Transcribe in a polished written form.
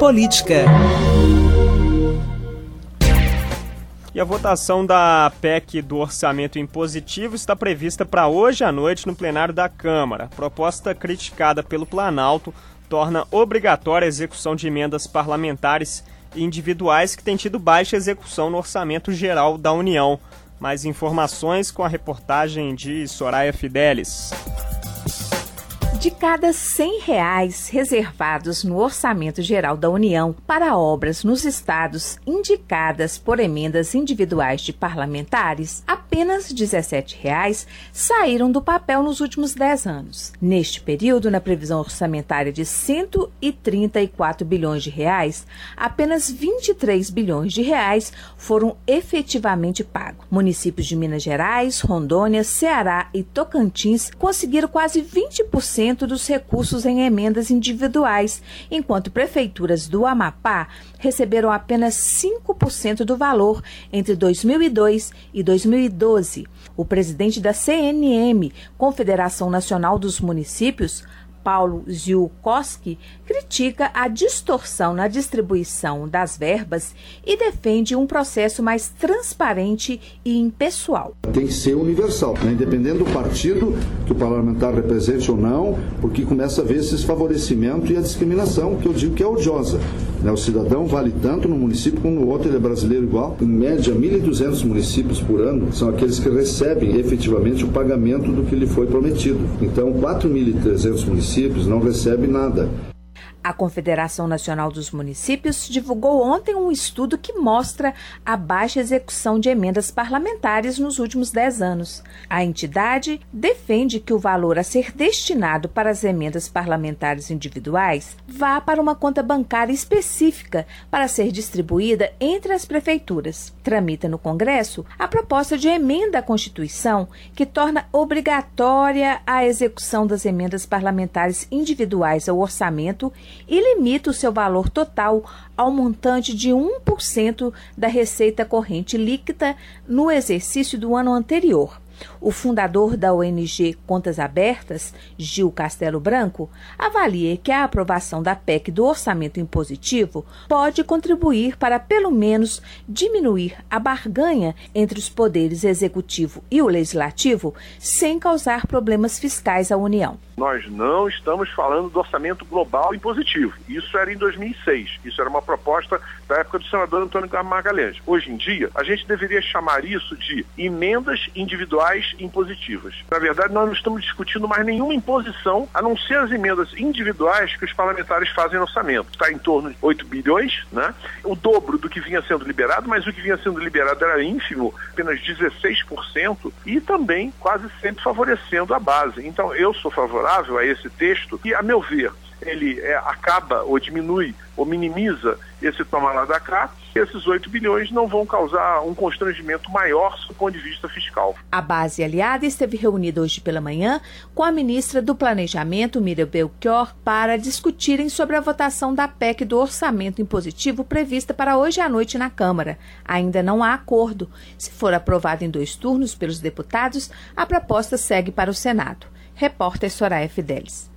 Política. E a votação da PEC do orçamento impositivo está prevista para hoje à noite no plenário da Câmara. A proposta criticada pelo Planalto torna obrigatória a execução de emendas parlamentares e individuais que têm tido baixa execução no orçamento geral da União. Mais informações com a reportagem de Soraya Fidelis. De cada R$100 reservados no Orçamento Geral da União para obras nos estados indicadas por emendas individuais de parlamentares, apenas R$17 saíram do papel nos últimos 10 anos. Neste período, na previsão orçamentária de R$134 bilhões, apenas R$23 bilhões foram efetivamente pagos. Municípios de Minas Gerais, Rondônia, Ceará e Tocantins conseguiram quase 20% dos recursos em emendas individuais, enquanto prefeituras do Amapá receberam apenas 5% do valor entre 2002 e 2012. O presidente da CNM, Confederação Nacional dos Municípios, Paulo Ziukoski, critica a distorção na distribuição das verbas e defende um processo mais transparente e impessoal. Tem que ser universal, né? Independente do partido que o parlamentar represente ou não, porque começa a ver esses favorecimentos e a discriminação, que eu digo que é odiosa. O cidadão vale tanto no município como no outro, ele é brasileiro igual. Em média, 1.200 municípios por ano são aqueles que recebem efetivamente o pagamento do que lhe foi prometido. Então, 4.300 municípios não recebem nada. A Confederação Nacional dos Municípios divulgou ontem um estudo que mostra a baixa execução de emendas parlamentares nos últimos 10 anos. A entidade defende que o valor a ser destinado para as emendas parlamentares individuais vá para uma conta bancária específica para ser distribuída entre as prefeituras. Tramita no Congresso a proposta de emenda à Constituição que torna obrigatória a execução das emendas parlamentares individuais ao orçamento e limita o seu valor total ao montante de 1% da receita corrente líquida no exercício do ano anterior. O fundador da ONG Contas Abertas, Gil Castelo Branco, avalia que a aprovação da PEC do orçamento impositivo pode contribuir para, pelo menos, diminuir a barganha entre os poderes executivo e o legislativo, sem causar problemas fiscais à União. Nós não estamos falando do orçamento global impositivo. Isso era em 2006. Isso era uma proposta da época do senador Antônio Magalhães. Hoje em dia, a gente deveria chamar isso de emendas individuais impositivas. Na verdade, nós não estamos discutindo mais nenhuma imposição, a não ser as emendas individuais que os parlamentares fazem no orçamento. Está em torno de 8 bilhões, né? O dobro do que vinha sendo liberado, mas o que vinha sendo liberado era ínfimo, apenas 16%, e também quase sempre favorecendo a base. Então, eu sou favorável a esse texto e, a meu ver, ele acaba ou diminui ou minimiza esse toma lá da cá. Esses 8 bilhões não vão causar um constrangimento maior do ponto de vista fiscal. A base aliada esteve reunida hoje pela manhã com a ministra do Planejamento, Miriam Belchior, para discutirem sobre a votação da PEC do orçamento impositivo prevista para hoje à noite na Câmara. Ainda não há acordo. Se for aprovada em 2 turnos pelos deputados, a proposta segue para o Senado. Repórter Soraya Fidelis.